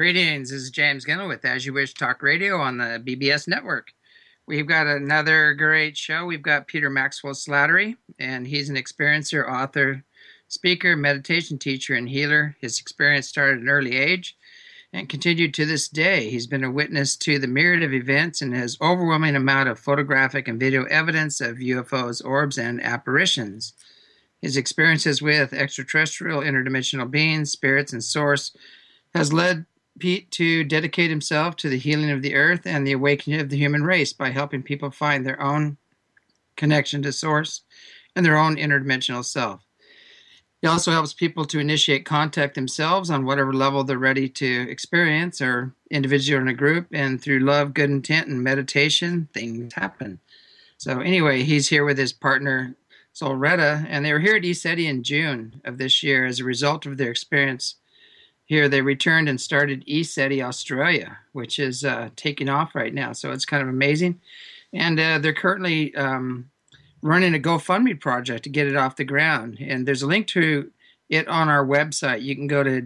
Greetings, this is James Ginnell with As You Wish Talk Radio on the BBS network. We've got another great show. We've got Peter Maxwell Slattery, and he's an experiencer, author, speaker, meditation teacher, and healer. His experience started at an early age and continued to this day. He's been a witness to the myriad of events and has overwhelming amount of photographic and video evidence of UFOs, orbs, and apparitions. His experiences with extraterrestrial, interdimensional beings, spirits, and source has led Pete to dedicate himself to the healing of the earth and the awakening of the human race by helping people find their own connection to source and their own interdimensional self. He also helps people to initiate contact themselves on whatever level they're ready to experience, or individual or in a group, and through love, good intent, and meditation, things happen. So anyway, he's here with his partner, Solretta, and they were here at ECETI in June of this year. As a result of their experience here, they returned and started ECETI Australia, which is taking off right now. So it's kind of amazing. And they're currently running a GoFundMe project to get it off the ground. And there's a link to it on our website. You can go to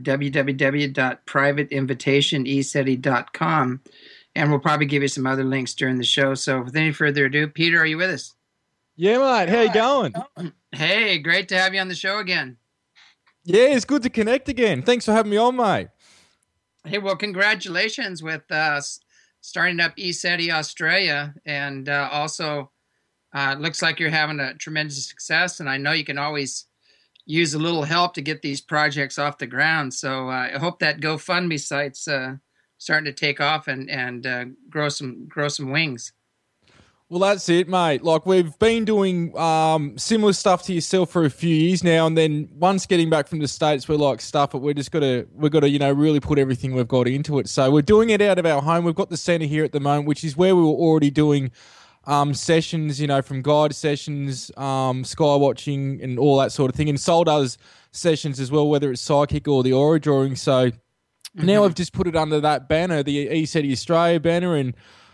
www.privateinvitationeceti.com, and we'll probably give you some other links during the show. So with any further ado, Peter, are you with us? Yeah, mate. How you going? Hey, great to have you on the show again. Yeah, it's good to connect again. Thanks for having me on, mate. Hey, well, congratulations with starting up ECETI Australia, and also it looks like you're having a tremendous success, and I know you can always use a little help to get these projects off the ground. So I hope that GoFundMe site's starting to take off and grow some wings. Well, that's it, mate. Like, we've been doing similar stuff to yourself for a few years now, and then once getting back from the States, we're like, stuff it. We've got to, really put everything we've got into it. So we're doing it out of our home. We've got the centre here at the moment, which is where we were already doing sessions, from guide sessions, sky watching, and all that sort of thing. And Sol does sessions as well, whether it's psychic or the aura drawing. So now we've just put it under that banner, the ECETI Australia banner, and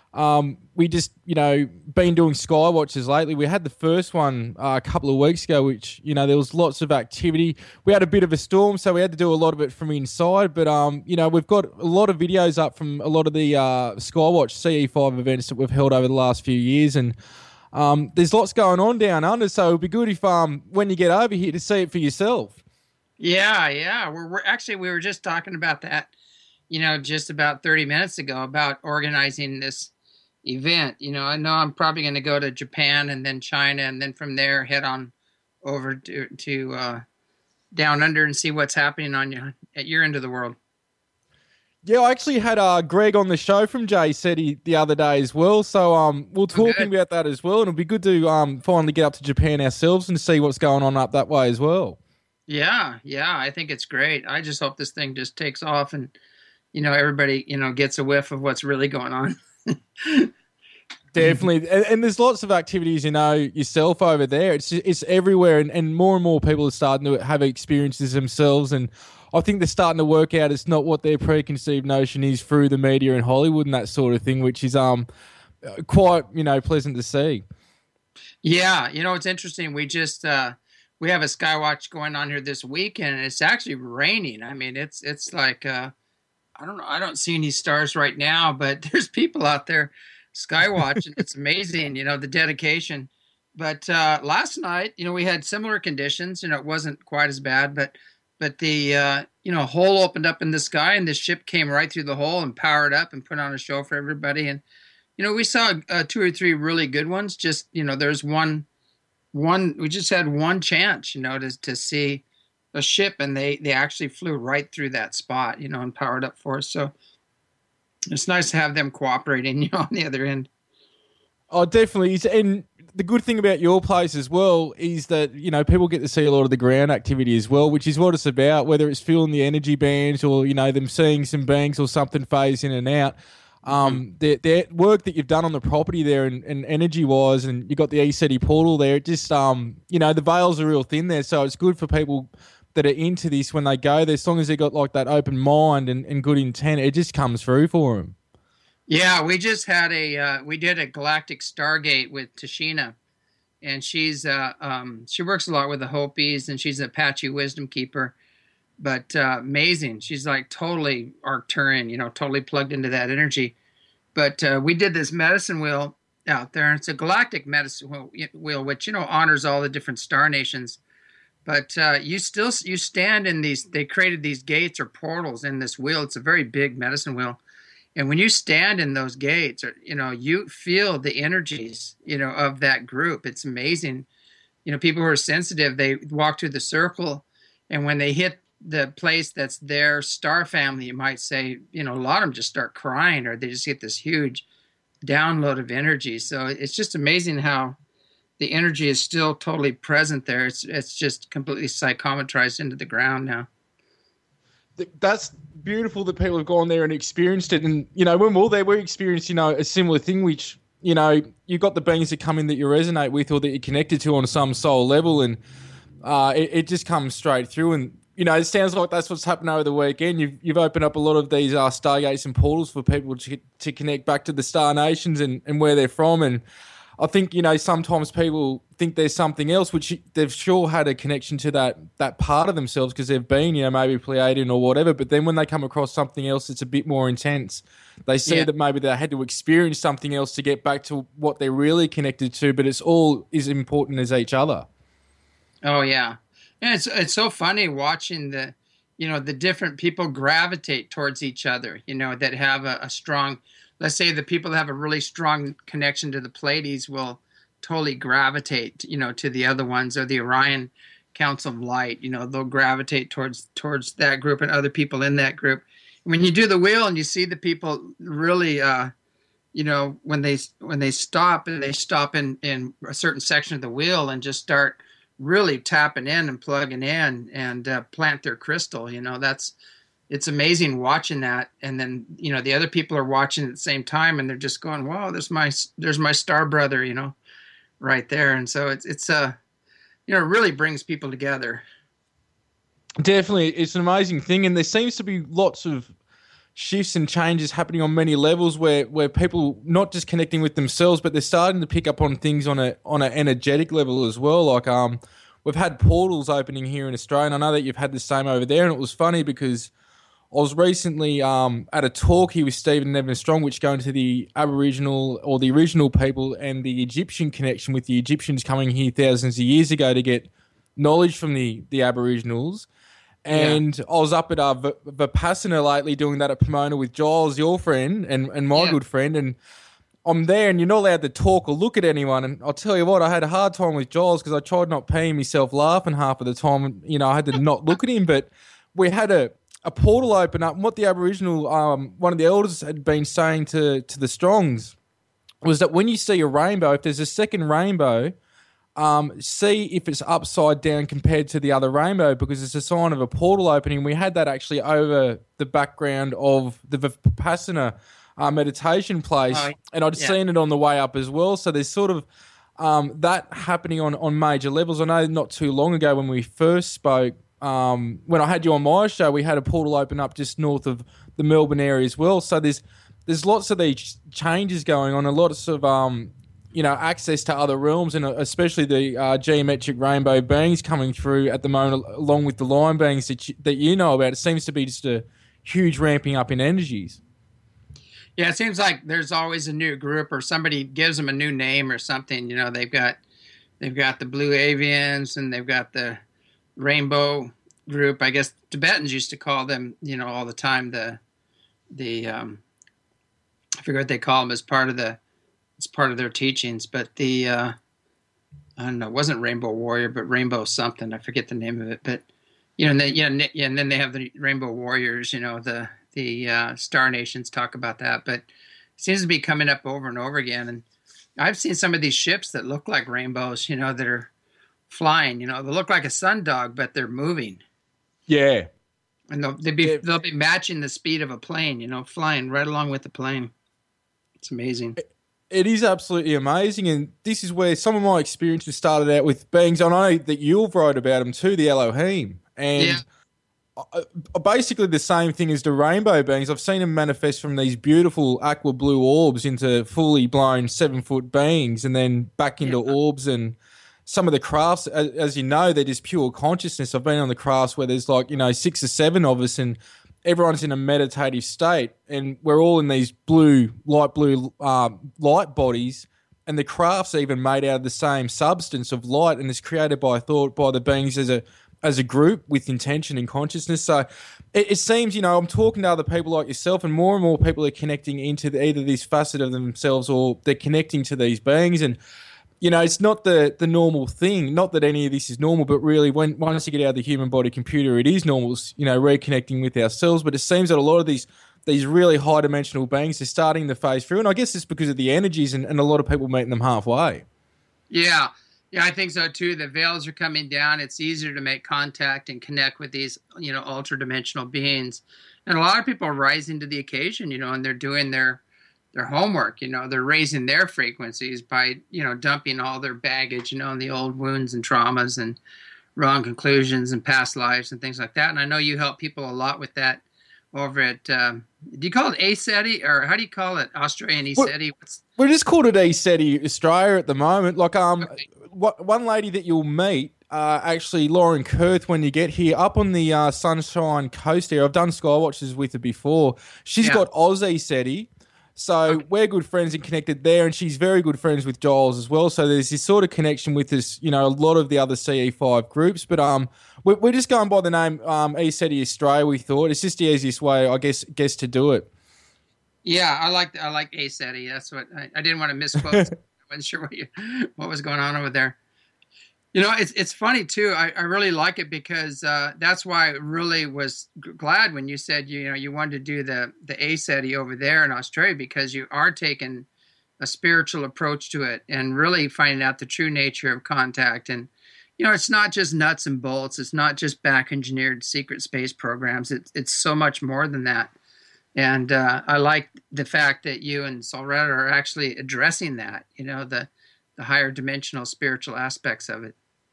we just, been doing sky watches lately. We had the first one a couple of weeks ago, which, there was lots of activity. We had a bit of a storm, so we had to do a lot of it from inside. But, we've got a lot of videos up from a lot of the Skywatch CE5 events that we've held over the last few years. And there's lots going on down under, so it would be good if when you get over here to see it for yourself. Yeah. We were just talking about that, just about 30 minutes ago, about organizing this event. I know I'm probably going to go to Japan and then China, and then from there head on over to down under and see what's happening at your end of the world. Yeah, I actually had Greg on the show from JCETI the other day as well, so we'll talk about that as well, and it'll be good to finally get up to Japan ourselves and see what's going on up that way as well. Yeah, I think it's great. I just hope this thing just takes off and everybody gets a whiff of what's really going on. Definitely, and there's lots of activities, yourself over there. It's everywhere, and more people are starting to have experiences themselves, and I think they're starting to work out it's not what their preconceived notion is through the media and Hollywood and that sort of thing, which is quite pleasant to see. Yeah, it's interesting. We just we have a Skywatch going on here this week, and it's actually raining. I mean, it's like I don't know. I don't see any stars right now, but there's people out there Skywatch, and it's amazing, the dedication. But last night, we had similar conditions. It wasn't quite as bad, but the hole opened up in the sky, and the ship came right through the hole and powered up and put on a show for everybody. And we saw 2 or 3 really good ones. Just there's one. We just had one chance, to see a ship, and they actually flew right through that spot, and powered up for us. So it's nice to have them cooperating, on the other end. Oh, definitely. And the good thing about your place as well is that, people get to see a lot of the ground activity as well, which is what it's about, whether it's feeling the energy bands or, them seeing some bangs or something phase in and out. The work that you've done on the property there and energy-wise, and you've got the ECETI portal there, it just, the veils are real thin there, so it's good for people that are into this when they go there, as long as they've got like that open mind and good intent, it just comes through for them. Yeah, we just had we did a Galactic Stargate with Tashina, and she's she works a lot with the Hopis, and she's an Apache Wisdom Keeper. but amazing. She's like totally Arcturian, totally plugged into that energy. But we did this medicine wheel out there, and it's a galactic medicine wheel, which honors all the different star nations. But you stand in these. They created these gates or portals in this wheel. It's a very big medicine wheel, and when you stand in those gates, or you feel the energies, of that group. It's amazing. People who are sensitive, they walk through the circle, and when they hit the place that's their star family, you might say, a lot of them just start crying, or they just get this huge download of energy. So it's just amazing how the energy is still totally present there. It's just completely psychometrized into the ground now. That's beautiful that people have gone there and experienced it. And, when we were there, we experienced, a similar thing, which, you've got the beings that come in that you resonate with or that you're connected to on some soul level. And it just comes straight through. And, it sounds like that's what's happened over the weekend. You've opened up a lot of these stargates and portals for people to connect back to the star nations and where they're from. And I think, sometimes people think there's something else, which they've sure had a connection to that part of themselves because they've been, maybe Pleiadian or whatever. But then when they come across something else that's a bit more intense, they see that maybe they had to experience something else to get back to what they're really connected to, but it's all as important as each other. Oh, yeah. And it's so funny watching the different people gravitate towards each other, that have a strong, let's say the people that have a really strong connection to the Pleiades will totally gravitate, to the other ones, or the Orion Council of Light, they'll gravitate towards that group and other people in that group. When you do the wheel and you see the people really, when they stop and they stop in a certain section of the wheel and just start really tapping in and plugging in and plant their crystal, it's amazing watching that. And then, the other people are watching at the same time and they're just going, wow, there's my star brother, right there. And so it's it really brings people together. Definitely. It's an amazing thing. And there seems to be lots of shifts and changes happening on many levels where people not just connecting with themselves, but they're starting to pick up on things on an energetic level as well. Like we've had portals opening here in Australia, and I know that you've had the same over there. And it was funny because I was recently at a talk here with Stephen and Evan Strong, which go into the Aboriginal or the original people and the Egyptian connection, with the Egyptians coming here thousands of years ago to get knowledge from the Aboriginals. And I was up at Vipassana lately doing that at Pomona with Giles, your friend, and my good friend. And I'm there and you're not allowed to talk or look at anyone. And I'll tell you what, I had a hard time with Giles because I tried not peeing myself laughing half of the time. I had to not look at him. But we had a portal open up. And what the Aboriginal, one of the elders had been saying to the Strongs was that when you see a rainbow, if there's a second rainbow, see if it's upside down compared to the other rainbow, because it's a sign of a portal opening. We had that actually over the background of the Vipassana meditation place, and I'd seen it on the way up as well. So there's sort of that happening on major levels. I know not too long ago when we first spoke, when I had you on my show, we had a portal open up just north of the Melbourne area as well. So there's lots of these changes going on, and lots of access to other realms, and especially the geometric rainbow beings coming through at the moment, along with the line beings that you know about. It seems to be just a huge ramping up in energies. Yeah, it seems like there's always a new group, or somebody gives them a new name or something. They've got the Blue Avians, and they've got the Rainbow group. I guess Tibetans used to call them, all the time the I forget what they call them as part of their teachings, but I don't know, it wasn't Rainbow Warrior, but Rainbow something. I forget the name of it, but and then they have the Rainbow Warriors. The Star Nations talk about that, but it seems to be coming up over and over again. And I've seen some of these ships that look like rainbows, that are flying. They look like a sundog, but they're moving. Yeah, and they'll be matching the speed of a plane. Flying right along with the plane. It's amazing. It is absolutely amazing, and this is where some of my experiences started out with beings. I know that you've wrote about them too, the Elohim, and basically the same thing as the rainbow beings. I've seen them manifest from these beautiful aqua blue orbs into fully blown 7-foot beings, and then back into orbs, and some of the crafts, as you know, they're just pure consciousness. I've been on the crafts where there's like, 6 or 7 of us and everyone's in a meditative state and we're all in these light blue light bodies, and the craft's even made out of the same substance of light and is created by thought by the beings as a group with intention and consciousness. So it seems, I'm talking to other people like yourself, and more people are connecting into either this facet of themselves or they're connecting to these beings. And it's not the normal thing. Not that any of this is normal, but really, once you get out of the human body computer, it is normal. Reconnecting with ourselves. But it seems that a lot of these really high dimensional beings are starting to phase through, and I guess it's because of the energies and a lot of people meeting them halfway. Yeah, I think so too. The veils are coming down. It's easier to make contact and connect with these, ultra dimensional beings, and a lot of people are rising to the occasion. And they're doing their homework. They're raising their frequencies by, dumping all their baggage, and the old wounds and traumas and wrong conclusions and past lives and things like that. And I know you help people a lot with that over at, do you call it ASETI, or how do you call it? Australian ESETI? We just called it ASETI Australia at the moment. Like, okay. One lady that you'll meet, actually Lauren Kurth, when you get here, up on the Sunshine Coast here. I've done Skywatches with her before. She's got Oz ASETI. So we're good friends and connected there, and she's very good friends with Giles as well. So there's this sort of connection with this, a lot of the other CE5 groups. But we're just going by the name ASETI Australia. We thought it's just the easiest way, I guess to do it. Yeah, I like ASETI. That's what I didn't want to misquote. I wasn't sure what was going on over there. It's funny too. I really like it because that's why I really was glad when you said you wanted to do the ASETI over there in Australia, because you are taking a spiritual approach to it and really finding out the true nature of contact. And it's not just nuts and bolts. It's not just back engineered secret space programs. It's so much more than that. And I like the fact that you and Solretta are actually addressing that. The higher dimensional spiritual aspects of it.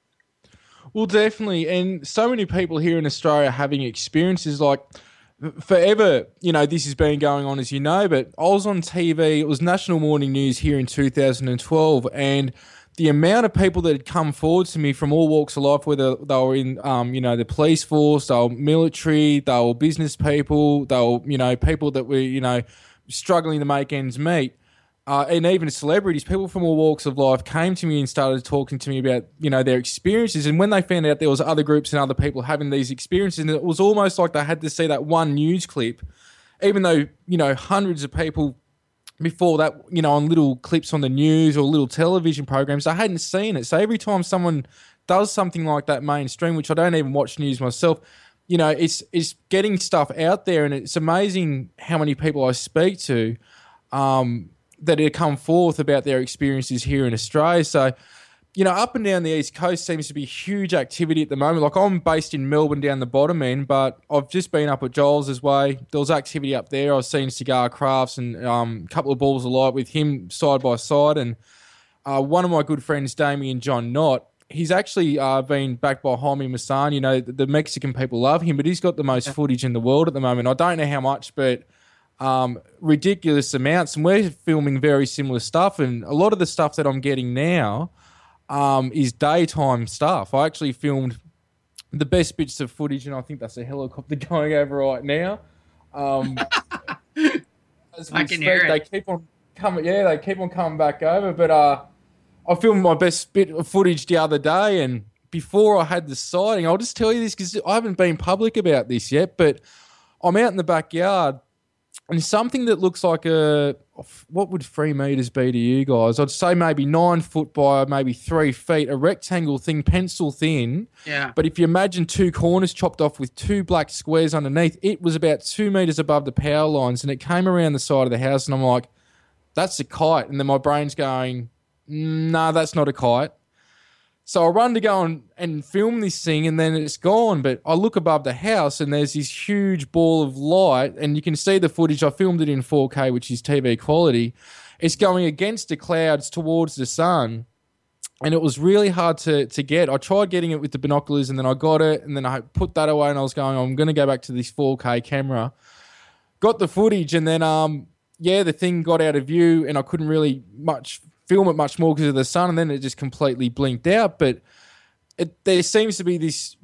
Well, definitely. And so many people here in Australia having experiences like forever, this has been going on, as you know, but I was on TV, it was National Morning News here in 2012, and the amount of people that had come forward to me from all walks of life, whether they were in, the police force, they were military, they were business people, they were, people that were, struggling to make ends meet. And even celebrities, people from all walks of life came to me and started talking to me about, their experiences. And when they found out there was other groups and other people having these experiences, and it was almost like they had to see that one news clip, even though, hundreds of people before that, on little clips on the news or little television programs, they hadn't seen it. So every time someone does something like that mainstream, which I don't even watch news myself, it's getting stuff out there, and it's amazing how many people I speak to, that have come forth about their experiences here in Australia. So, up and down the East Coast seems to be huge activity at the moment. Like, I'm based in Melbourne down the bottom end, but I've just been up at Giles' way. There was activity up there. I was seeing Cigar Crafts and a couple of balls of light with him side by side. And one of my good friends, Damien John Knott, he's actually been backed by Jaime Maussan. The Mexican people love him, but he's got the most footage in the world at the moment. I don't know how much, but ridiculous amounts, and we're filming very similar stuff, and a lot of the stuff that I'm getting now is daytime stuff. I actually filmed the best bits of footage, and I think that's a helicopter going over right now. As we I can hear it. They keep on coming back over, but I filmed my best bit of footage the other day, and before I had the sighting, I'll just tell you this because I haven't been public about this yet, but I'm out in the backyard, and something that looks like what would 3 meters be to you guys? I'd say maybe 9 foot by maybe 3 feet, a rectangle thing, pencil thin. Yeah. But if you imagine 2 corners chopped off with 2 black squares underneath, it was about 2 meters above the power lines, and it came around the side of the house, and I'm like, that's a kite. And then my brain's going, no, that's not a kite. So I run to go and film this thing, and then it's gone. But I look above the house, and there's this huge ball of light, and you can see the footage. I filmed it in 4K, which is TV quality. It's going against the clouds towards the sun, and it was really hard to get. I tried getting it with the binoculars, and then I got it, and then I put that away, and I was going, I'm going to go back to this 4K camera. Got the footage, and then the thing got out of view, and I couldn't really film it much more because of the sun, and then it just completely blinked out. But there seems to be this,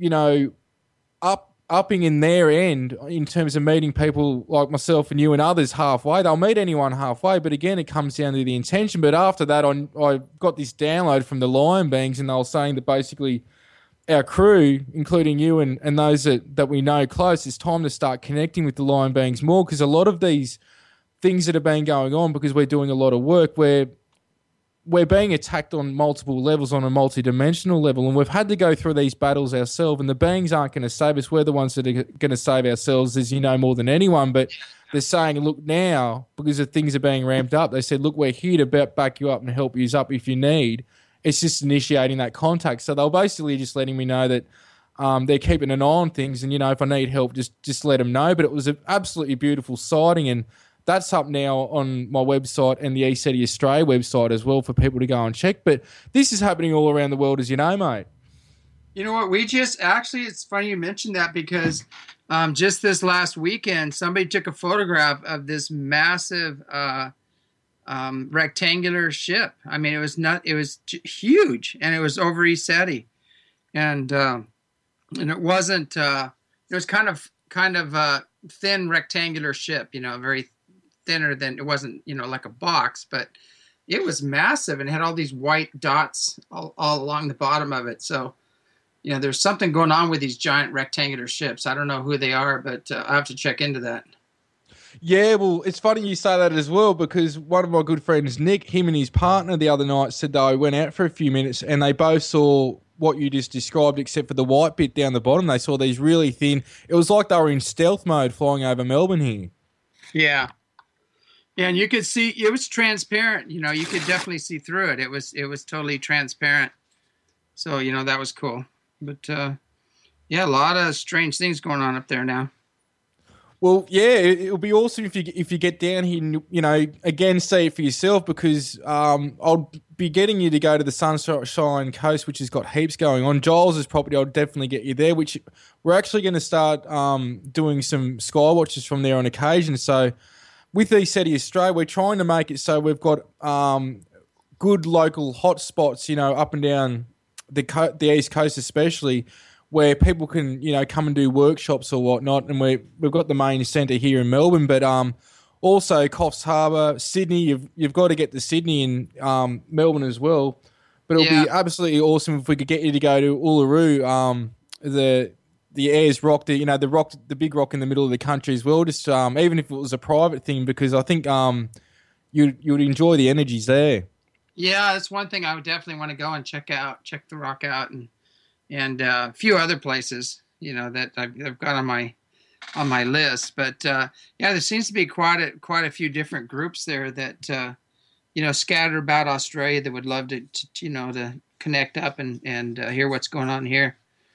upping in their end in terms of meeting people like myself and you and others halfway. They'll meet anyone halfway, but again, it comes down to the intention. But after that, I got this download from the Lion Beings, and they were saying that basically our crew, including you and those that we know close, it's time to start connecting with the Lion Beings more, because a lot of these things that have been going on, because we're doing a lot of work, we're being attacked on multiple levels, on a multi-dimensional level, and we've had to go through these battles ourselves, and the beings aren't going to save us. We're the ones that are going to save ourselves, as you know, more than anyone. But they're saying, look, now, because the things are being ramped up, they said, look, we're here to back you up and help you up if you need. It's just initiating that contact. So they're basically just letting me know that they're keeping an eye on things, and, if I need help, just let them know. But it was an absolutely beautiful sighting, and that's up now on my website and the ECETI Australia website as well for people to go and check. But this is happening all around the world, as you know, mate. You know what? It's funny you mentioned that, because just this last weekend, somebody took a photograph of this massive rectangular ship. I mean, it was huge, and it was over ECETI. And it wasn't, it was kind of a thin rectangular ship, very thinner than, it wasn't, like a box, but it was massive and had all these white dots all along the bottom of it. So, there's something going on with these giant rectangular ships. I don't know who they are, but I have to check into that. Yeah, well, it's funny you say that as well, because one of my good friends, Nick, him and his partner the other night said they went out for a few minutes and they both saw what you just described, except for the white bit down the bottom. They saw these really thin. It was like they were in stealth mode flying over Melbourne here. Yeah. And you could see, it was transparent. You could definitely see through it. It was totally transparent. So, that was cool. But, yeah, a lot of strange things going on up there now. Well, yeah, it'll be awesome if you get down here and, again, see it for yourself, because I'll be getting you to go to the Sunshine Coast, which has got heaps going on. Giles' property, I'll definitely get you there, which we're actually going to start doing some sky watches from there on occasion. So with ECETI Australia, we're trying to make it so we've got good local hot spots, up and down the East Coast especially, where people can, come and do workshops or whatnot. And we've got the main centre here in Melbourne, but also Coffs Harbour, Sydney. You've got to get to Sydney and Melbourne as well. But it'll be absolutely awesome if we could get you to go to Uluru, the Ayers Rock, the big rock in the middle of the country as well. Just even if it was a private thing, because I think you'd enjoy the energies there. Yeah, that's one thing I would definitely want to go and check the rock out, and a few other places, that I've got on my list. But there seems to be quite a few different groups there that scattered about Australia that would love to connect up and hear what's going on here.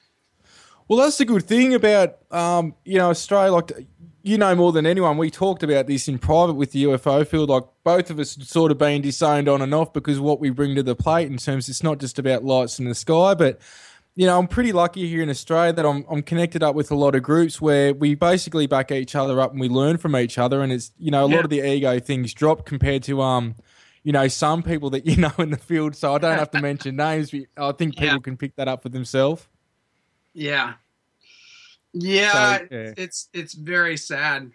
Well, that's the good thing about Australia. Like, more than anyone, we talked about this in private with the UFO field. Like, both of us sort of been disowned on and off because of what we bring to the plate in terms, it's not just about lights in the sky, but I'm pretty lucky here in Australia that I'm connected up with a lot of groups where we basically back each other up and we learn from each other. And it's, a lot of the ego things drop compared to, some people that in the field. So I don't have to mention names. I think people can pick that up for themselves. Yeah. Yeah. So, it's very sad.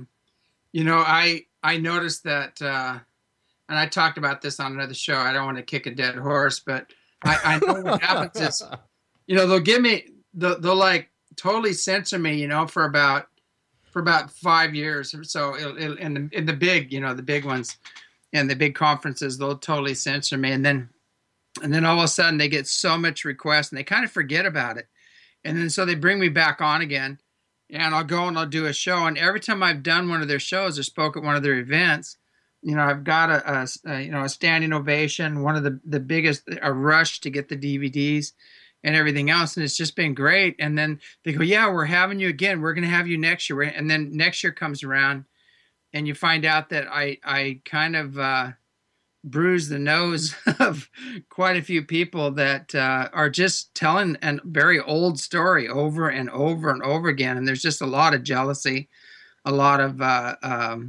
I noticed that, and I talked about this on another show. I don't want to kick a dead horse, but I know what happens is, they'll like totally censor me, for about 5 years or so. In the big, the big ones and the big conferences, they'll totally censor me. And then all of a sudden they get so much request and they kind of forget about it. And then so they bring me back on again, and I'll go and I'll do a show. And every time I've done one of their shows or spoke at one of their events, I've got a standing ovation, one of the biggest, a rush to get the DVDs and everything else. And it's just been great. And then they go, yeah, we're having you again. We're going to have you next year. And then next year comes around and you find out that I kind of bruised the nose of quite a few people that are just telling a very old story over and over and over again. And there's just a lot of jealousy, a lot of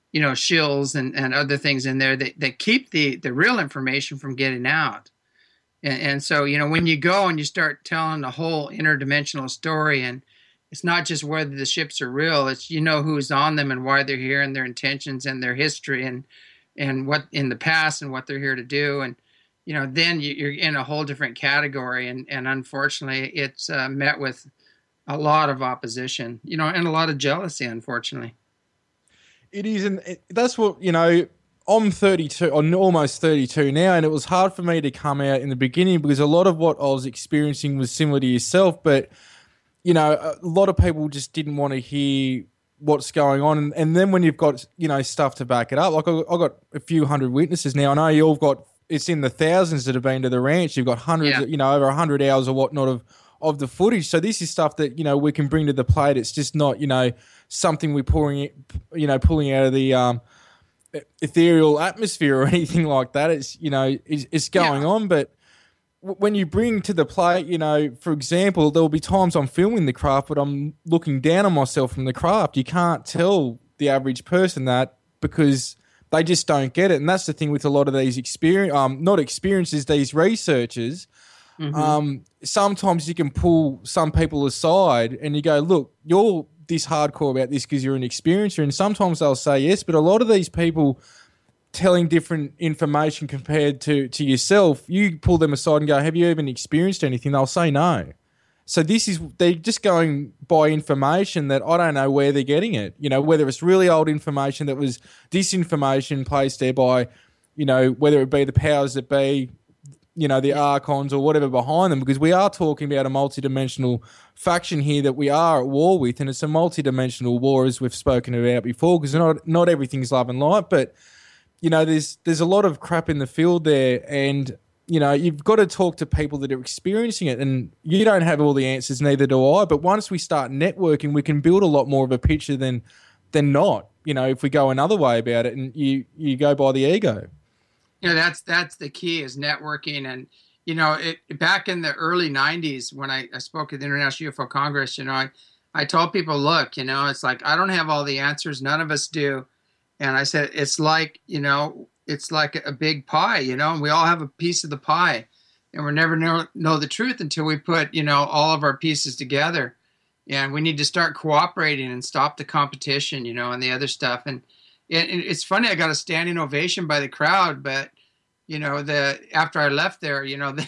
shills and other things in there that keep the real information from getting out. And so, when you go and you start telling the whole interdimensional story, and it's not just whether the ships are real, it's who's on them and why they're here and their intentions and their history and what in the past and what they're here to do. And, then you're in a whole different category. And unfortunately, it's met with a lot of opposition, and a lot of jealousy, unfortunately. It is, and that's what, I'm 32, or almost 32 now, and it was hard for me to come out in the beginning because a lot of what I was experiencing was similar to yourself, but, a lot of people just didn't want to hear what's going on. And then when you've got, stuff to back it up, like I've got a few hundred witnesses now. I know you've got, it's in the thousands that have been to the ranch. You've got hundreds, over 100 hours or whatnot of the footage. So this is stuff that, we can bring to the plate. It's just not, something we're pulling out of the ethereal atmosphere or anything like that. It's, it's going on. But when you bring to the plate, for example, there'll be times I'm filming the craft, but I'm looking down on myself from the craft. You can't tell the average person that because they just don't get it. And that's the thing with a lot of these these researchers. Mm-hmm. Sometimes you can pull some people aside and you go, look, you're this hardcore about this because you're an experiencer. And sometimes they'll say yes, but a lot of these people telling different information compared to yourself, you pull them aside and go, have you even experienced anything? They'll say no. So they're just going by information that I don't know where they're getting it. Whether it's really old information that was disinformation placed there by, whether it be the powers that be, the archons or whatever behind them, because we are talking about a multidimensional faction here that we are at war with, and it's a multidimensional war, as we've spoken about before, because not everything's love and light, but, there's a lot of crap in the field there, and, you've got to talk to people that are experiencing it, and you don't have all the answers, neither do I, but once we start networking, we can build a lot more of a picture than not, if we go another way about it, and you go by the ego. That's the key is networking. And, back in the early 90s when I spoke at the International UFO Congress, I told people, look, it's like, I don't have all the answers. None of us do. And I said, it's like, it's like a big pie, and we all have a piece of the pie, and we'll never know the truth until we put, all of our pieces together. And we need to start cooperating and stop the competition, and the other stuff. And it's funny, I got a standing ovation by the crowd, but after I left there,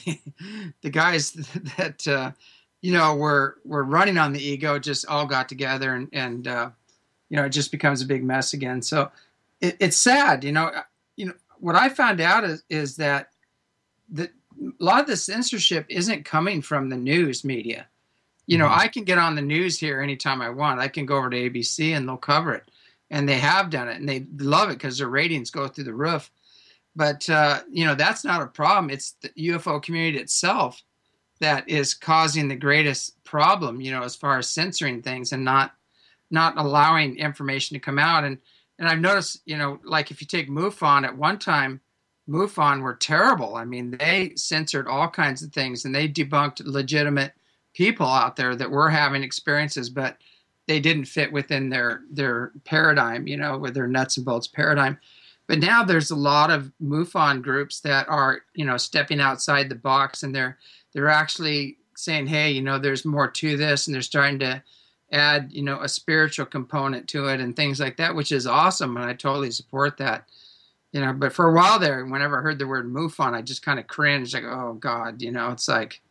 the guys that were running on the ego just all got together and it just becomes a big mess again. So it's sad, what I found out is that a lot of the censorship isn't coming from the news media. I can get on the news here anytime I want. I can go over to ABC and they'll cover it. And they have done it, and they love it because their ratings go through the roof. But, that's not a problem. It's the UFO community itself that is causing the greatest problem, as far as censoring things and not allowing information to come out. And I've noticed, like if you take MUFON, at one time, MUFON were terrible. I mean, they censored all kinds of things, and they debunked legitimate people out there that were having experiences, but they didn't fit within their paradigm, with their nuts and bolts paradigm. But now there's a lot of MUFON groups that are, stepping outside the box, and they're actually saying, hey, there's more to this, and they're starting to add, a spiritual component to it and things like that, which is awesome, and I totally support that. But for a while there, whenever I heard the word MUFON, I just kind of cringed, like, oh God, it's like,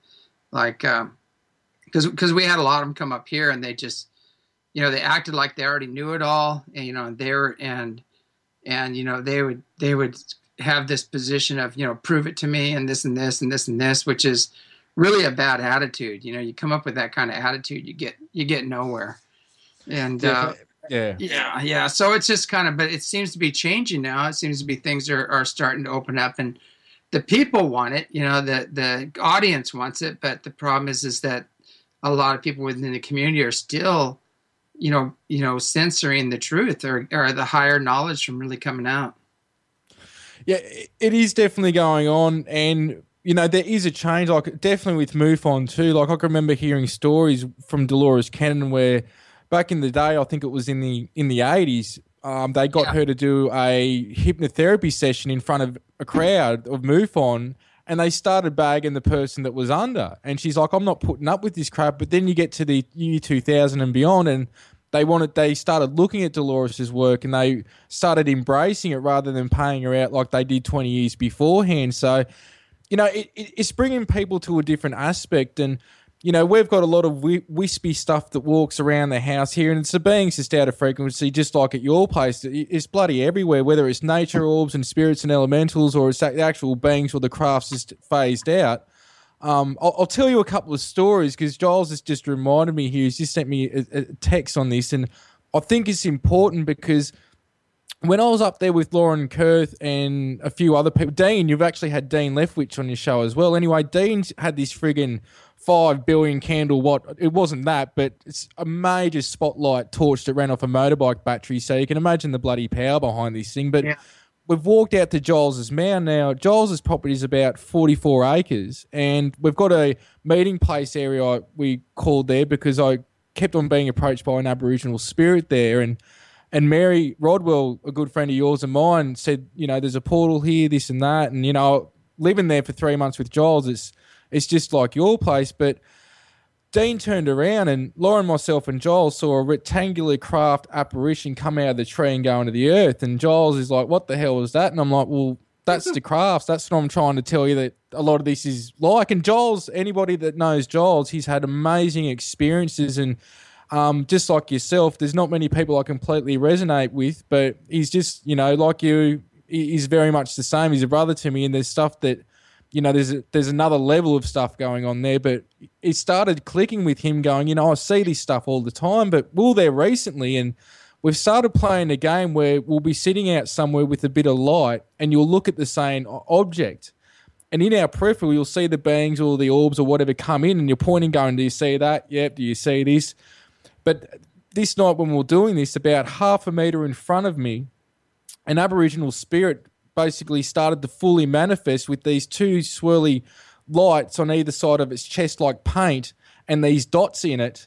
because we had a lot of them come up here, and they just, they acted like they already knew it all, and they were, and they would have this position of, prove it to me, and this and this and this and this, which is really a bad attitude. You come up with that kind of attitude, you get nowhere. And yeah. So it's just kind of, but it seems to be changing now. It seems to be things are starting to open up, and the people want it. The audience wants it, but the problem is that a lot of people within the community are still, censoring the truth or the higher knowledge from really coming out. Yeah, it is definitely going on, and there is a change. Like definitely with MUFON too. Like I can remember hearing stories from Dolores Cannon where back in the day, I think it was in the 80s, They got Yeah. her to do a hypnotherapy session in front of a crowd of MUFON, and they started bagging the person that was under. And she's like, I'm not putting up with this crap. But then you get to the year 2000 and beyond, and they started looking at Dolores's work, and they started embracing it rather than paying her out like they did 20 years beforehand. So, it's bringing people to a different aspect. And we've got a lot of wispy stuff that walks around the house here, and it's the beings just out of frequency, just like at your place. It's bloody everywhere, whether it's nature orbs and spirits and elementals, or it's the actual beings or the crafts just phased out. I'll tell you a couple of stories because Giles has just reminded me here. He's just sent me a text on this, and I think it's important because when I was up there with Lauren Kurth and a few other people, Dean, you've actually had Dean Leftwich on your show as well. Anyway, Dean's had this friggin' 5 billion candle watt. It wasn't that, but it's a major spotlight torch that ran off a motorbike battery. So you can imagine the bloody power behind this thing. But Yeah. we've walked out to Giles's mound now. Giles's property is about 44 acres, and we've got a meeting place area we called there because I kept on being approached by an Aboriginal spirit there, and Mary Rodwell, a good friend of yours and mine, said, there's a portal here, this and that. And, living there for 3 months with Giles, it's just like your place. But Dean turned around and Lauren, myself, and Giles saw a rectangular craft apparition come out of the tree and go into the earth. And Giles is like, what the hell is that? And I'm like, well, that's the crafts. That's what I'm trying to tell you that a lot of this is like. And Giles, anybody that knows Giles, he's had amazing experiences. And just like yourself, there's not many people I completely resonate with, but he's just, like you, he's very much the same. He's a brother to me, and there's stuff that, there's another level of stuff going on there, but it started clicking with him going, I see this stuff all the time, but we're there recently, and we've started playing a game where we'll be sitting out somewhere with a bit of light, and you'll look at the same object, and in our peripheral, you'll see the beings or the orbs or whatever come in, and you're pointing going, do you see that? Yep. Do you see this? But this night when we were doing this, about half a metre in front of me, an Aboriginal spirit basically started to fully manifest with these 2 swirly lights on either side of its chest like paint and these dots in it.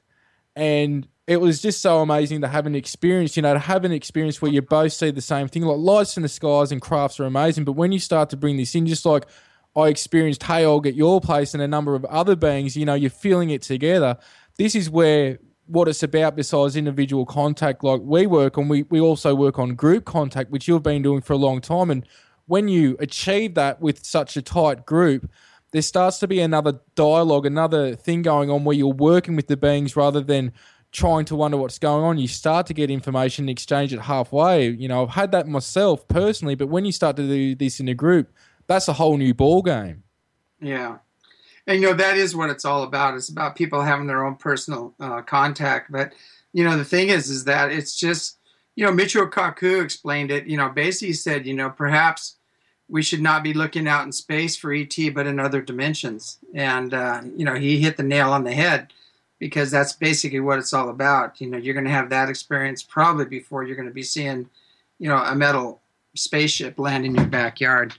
And it was just so amazing to have an experience, where you both see the same thing. Like lights in the skies and crafts are amazing, but when you start to bring this in, just like I experienced Hayog at your place and a number of other beings, you're feeling it together. This is where what it's about besides individual contact like we work on. We also work on group contact, which you've been doing for a long time. And when you achieve that with such a tight group, there starts to be another dialogue, another thing going on where you're working with the beings rather than trying to wonder what's going on. You start to get information and exchange it halfway. I've had that myself personally, but when you start to do this in a group, that's a whole new ball game. Yeah. And, that is what it's all about. It's about people having their own personal contact. But, the thing is that it's just, Michio Kaku explained it, basically said, perhaps we should not be looking out in space for ET, but in other dimensions. And, he hit the nail on the head because that's basically what it's all about. You're going to have that experience probably before you're going to be seeing, a metal spaceship land in your backyard.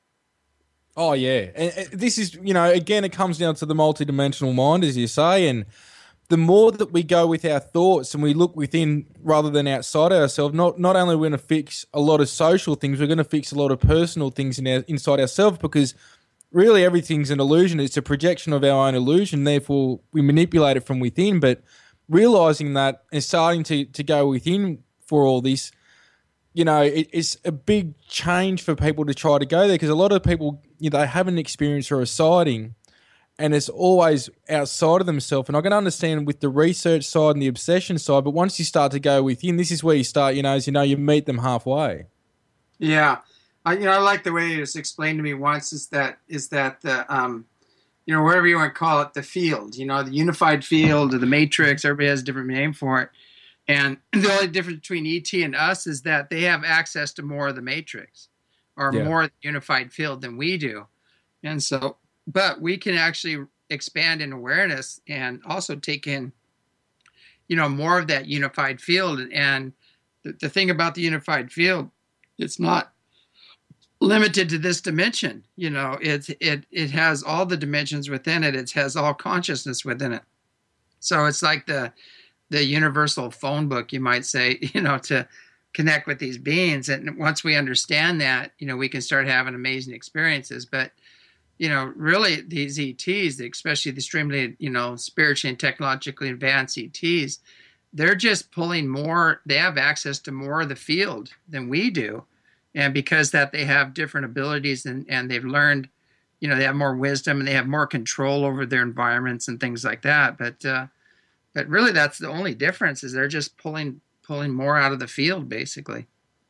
Oh, yeah. And this is, again, it comes down to the multidimensional mind, as you say. And the more that we go with our thoughts and we look within rather than outside ourselves, not only are we going to fix a lot of social things, we're going to fix a lot of personal things inside ourselves, because really everything's an illusion. It's a projection of our own illusion. Therefore, we manipulate it from within. But realizing that and starting to go within for all this, it's a big change for people to try to go there, because a lot of people, they have an experience or a sighting and it's always outside of themselves. And I can understand with the research side and the obsession side, but once you start to go within, this is where you start, as you meet them halfway. Yeah. I like the way it was explained to me once is that the, wherever you want to call it, the field, the unified field or the matrix, everybody has a different name for it. And the only difference between ET and us is that they have access to more of the matrix or more of the unified field than we do. And so, but we can actually expand in awareness and also take in, more of that unified field. And the thing about the unified field, it's not limited to this dimension. It has all the dimensions within it. It has all consciousness within it. So it's like the universal phone book, you might say, to connect with these beings. And once we understand that, we can start having amazing experiences. But, really these ETs, especially the extremely, spiritually and technologically advanced ETs, they're just pulling more, they have access to more of the field than we do. And because that they have different abilities and they've learned, they have more wisdom and they have more control over their environments and things like that. But really that's the only difference, is they're just pulling more out of the field, basically.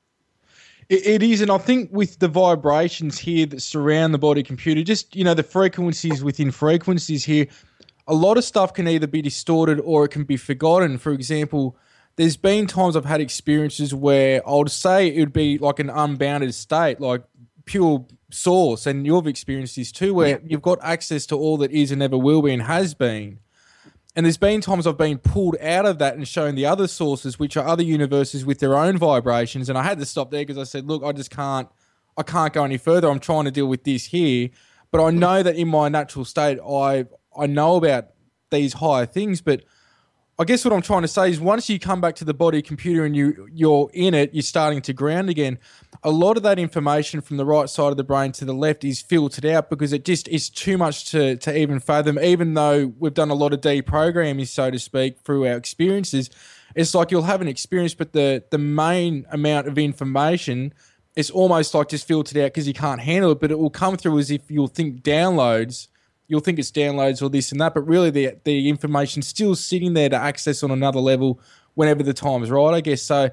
It is, and I think with the vibrations here that surround the body computer, just, the frequencies within frequencies here, a lot of stuff can either be distorted or it can be forgotten. For example, there's been times I've had experiences where I would say it would be like an unbounded state, like pure source, and you've experienced this too, where you've got access to all that is and never will be and has been. And there's been times I've been pulled out of that and shown the other sources, which are other universes with their own vibrations. And I had to stop there because I said, look, I can't go any further. I'm trying to deal with this here. But I know that in my natural state, I know about these higher things. But I guess what I'm trying to say is once you come back to the body computer and you're in it, you're starting to ground again. A lot of that information from the right side of the brain to the left is filtered out because it just is too much to even fathom. Even though we've done a lot of deprogramming, so to speak, through our experiences, it's like you'll have an experience, but the main amount of information is almost like just filtered out because you can't handle it, but it will come through as if you'll think downloads. You'll think it's downloads or this and that, but really the information's still sitting there to access on another level whenever the time is right, I guess. So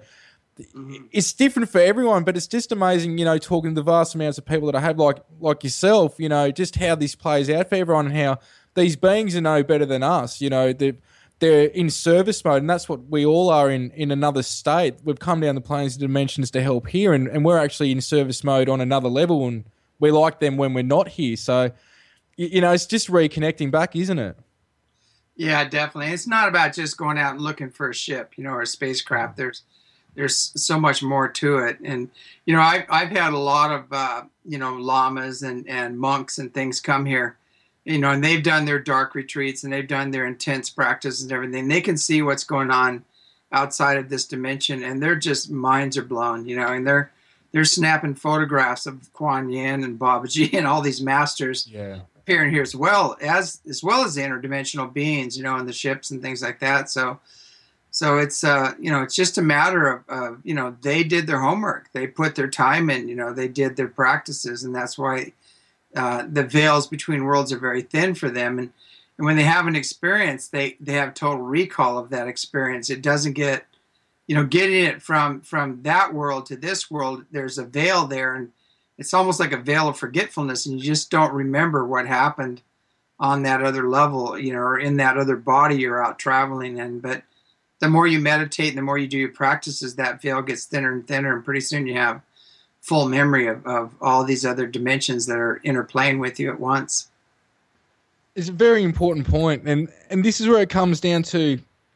it's different for everyone, but it's just amazing, talking to the vast amounts of people that I have like yourself, just how this plays out for everyone and how these beings are no better than us. They're in service mode, and that's what we all are in another state. We've come down the planes of dimensions to help here, and we're actually in service mode on another level, and we're like them when we're not here. So it's just reconnecting back, isn't it? Yeah, definitely. It's not about just going out and looking for a ship, or a spacecraft. There's so much more to it. And, I've had a lot of, lamas and monks and things come here, and they've done their dark retreats and they've done their intense practices and everything. They can see what's going on outside of this dimension, and their just minds are blown, and they're snapping photographs of Kuan Yin and Babaji and all these masters. Yeah. Appearing here as well as the interdimensional beings, and the ships and things like that. So it's it's just a matter of they did their homework, they put their time in, they did their practices, and that's why the veils between worlds are very thin for them. And when they have an experience, they have total recall of that experience. It doesn't get getting it from that world to this world. There's a veil there, and it's almost like a veil of forgetfulness, and you just don't remember what happened on that other level, or in that other body you're out traveling in. But the more you meditate and the more you do your practices, that veil gets thinner and thinner, and pretty soon you have full memory of all these other dimensions that are interplaying with you at once. It's a very important point, and this is where it comes down to,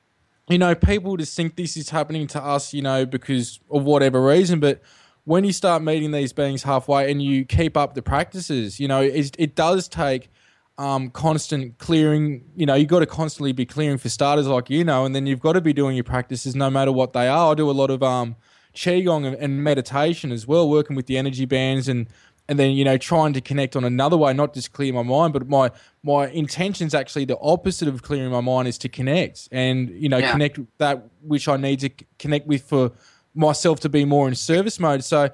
people just think this is happening to us, because of whatever reason, but when you start meeting these beings halfway and you keep up the practices, it does take constant clearing. You've got to constantly be clearing for starters, like and then you've got to be doing your practices no matter what they are. I do a lot of qigong and meditation as well, working with the energy bands and then trying to connect on another way, not just clear my mind, but my intention's actually the opposite of clearing my mind, is to connect and connect that which I need to connect with for myself to be more in service mode. So,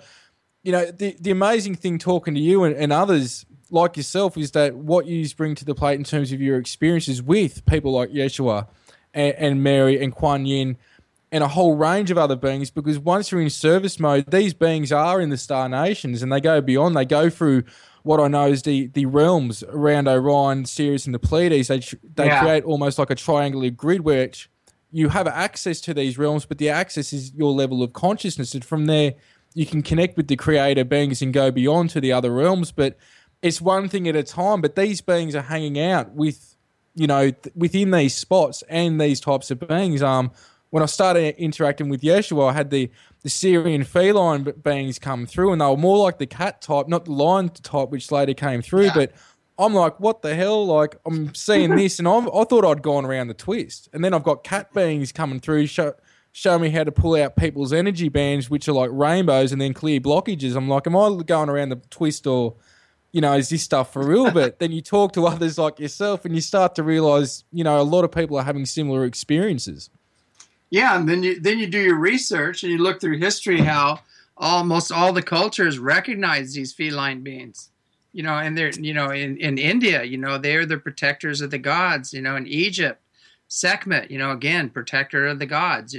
the amazing thing talking to you and others like yourself is that what you bring to the plate in terms of your experiences with people like Yeshua and Mary and Kuan Yin and a whole range of other beings, because once you're in service mode, these beings are in the Star Nations and they go beyond. They go through what I know is the realms around Orion, Sirius, and the Pleiades. They create almost like a triangular grid where you have access to these realms, but the access is your level of consciousness. And from there, you can connect with the creator beings and go beyond to the other realms. But it's one thing at a time. But these beings are hanging out with, within these spots and these types of beings. When I started interacting with Yeshua, I had the Syrian feline beings come through, and they were more like the cat type, not the lion type, which later came through. Yeah. But I'm like, what the hell? Like, I'm seeing this, and I thought I'd gone around the twist. And then I've got cat beings coming through, show me how to pull out people's energy bands, which are like rainbows, and then clear blockages. I'm like, am I going around the twist, or, is this stuff for real? But then you talk to others like yourself and you start to realize, a lot of people are having similar experiences. Yeah, and then you do your research and you look through history how almost all the cultures recognize these feline beings. And they're, in India, they're the protectors of the gods. In Egypt, Sekhmet, again, protector of the gods.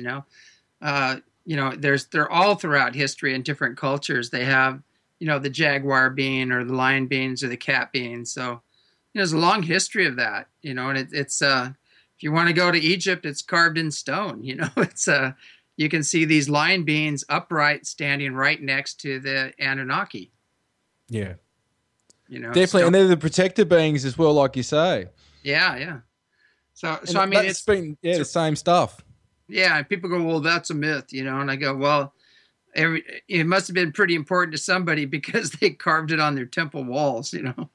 They're all throughout history in different cultures. They have, the jaguar being or the lion beings or the cat beings. So, there's a long history of that. And it's if you want to go to Egypt, it's carved in stone. It's you can see these lion beings upright, standing right next to the Anunnaki. Yeah. Definitely, and they're the protector beings as well, like you say. Yeah. So I mean, it's been the same stuff. Yeah, and people go, well, that's a myth, and I go, well, it must have been pretty important to somebody because they carved it on their temple walls.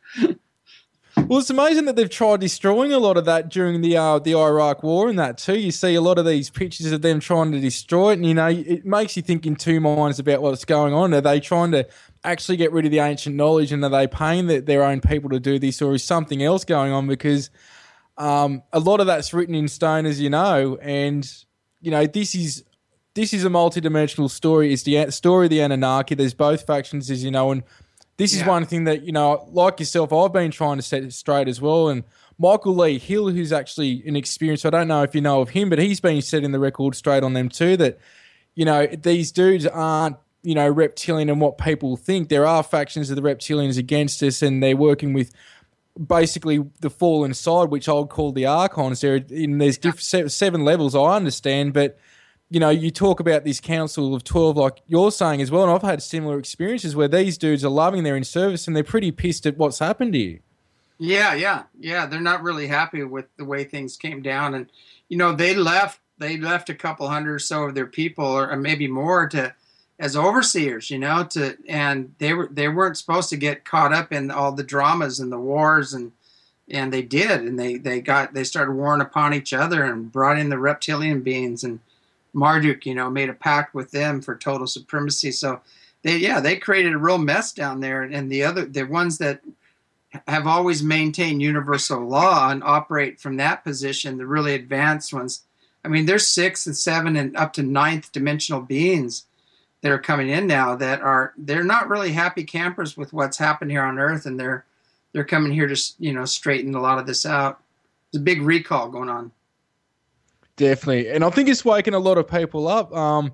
Well, it's amazing that they've tried destroying a lot of that during the Iraq War and that too. You see a lot of these pictures of them trying to destroy it, and it makes you think in two minds about what's going on. Are they trying to actually get rid of the ancient knowledge, and are they paying their own people to do this, or is something else going on? Because a lot of that's written in stone, as you know, and this is a multidimensional story. It's the story of the Anunnaki. There's both factions, as you know, and this is one thing that, like yourself, I've been trying to set it straight as well. And Michael Lee Hill, who's actually an experienced, I don't know if you know of him, but he's been setting the record straight on them too, that, these dudes aren't, reptilian and what people think. There are factions of the reptilians against us, and they're working with basically the fallen side, which I'll call the archons. There's 7 levels, I understand, but you talk about this council of 12 like you're saying as well, and I've had similar experiences where these dudes are loving, they're in service, and they're pretty pissed at what's happened here. Yeah. They're not really happy with the way things came down. And, they left a couple hundred or so of their people, or maybe more, as overseers, and they weren't supposed to get caught up in all the dramas and the wars, and they did. And they started warring upon each other and brought in the reptilian beings, and Marduk, made a pact with them for total supremacy. So they created a real mess down there. And the ones that have always maintained universal law and operate from that position, the really advanced ones, I mean, there's 6 and 7 and up to 9th dimensional beings that are coming in now they're not really happy campers with what's happened here on Earth, and they're coming here to straighten a lot of this out. There's a big recall going on. Definitely. And I think it's waking a lot of people up.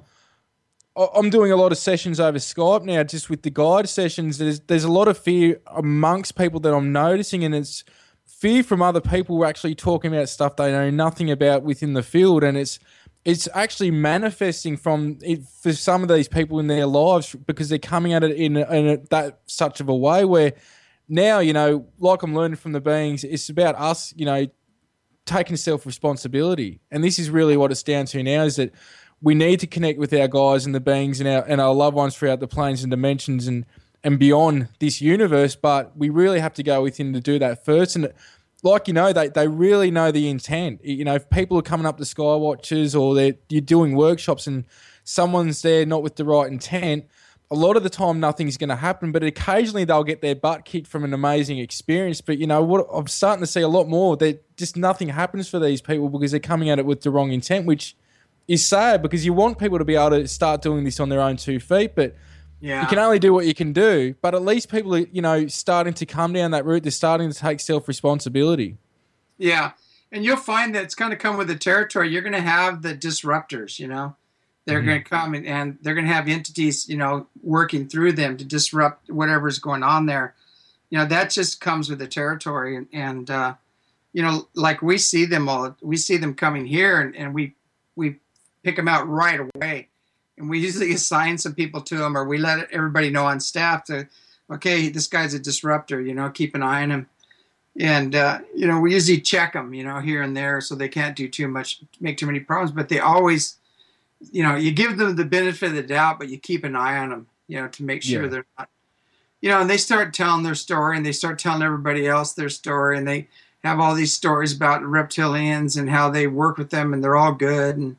I'm doing a lot of sessions over Skype now, just with the guide sessions. There's a lot of fear amongst people that I'm noticing, and it's fear from other people who are actually talking about stuff they know nothing about within the field, and it's actually manifesting for some of these people in their lives, because they're coming at it in that such of a way where now, like I'm learning from the beings, it's about us, taking self-responsibility. And this is really what it's down to now, is that we need to connect with our guys and the beings and our loved ones throughout the planes and dimensions and beyond this universe, but we really have to go within to do that first. And like, they really know the intent. If people are coming up to Skywatchers, or you're doing workshops and someone's there not with the right intent, a lot of the time nothing's going to happen, but occasionally they'll get their butt kicked from an amazing experience. But what I'm starting to see a lot more, that just nothing happens for these people because they're coming at it with the wrong intent, which is sad, because you want people to be able to start doing this on their own 2 feet, but you can only do what you can do. But at least people are, starting to come down that route. They're starting to take self-responsibility. Yeah. And you'll find that it's going to come with the territory. You're going to have the disruptors, They're going to come and they're going to have entities, working through them to disrupt whatever's going on there. That just comes with the territory. And like we see them coming here, and we pick them out right away. And we usually assign some people to them, or we let everybody know on staff okay, this guy's a disruptor, keep an eye on him. And, we usually check them, here and there, so they can't do too much, make too many problems. But they always, you give them the benefit of the doubt, but you keep an eye on them, to make sure they're not, and they start telling their story, and they start telling everybody else their story, and they have all these stories about reptilians and how they work with them, and they're all good. And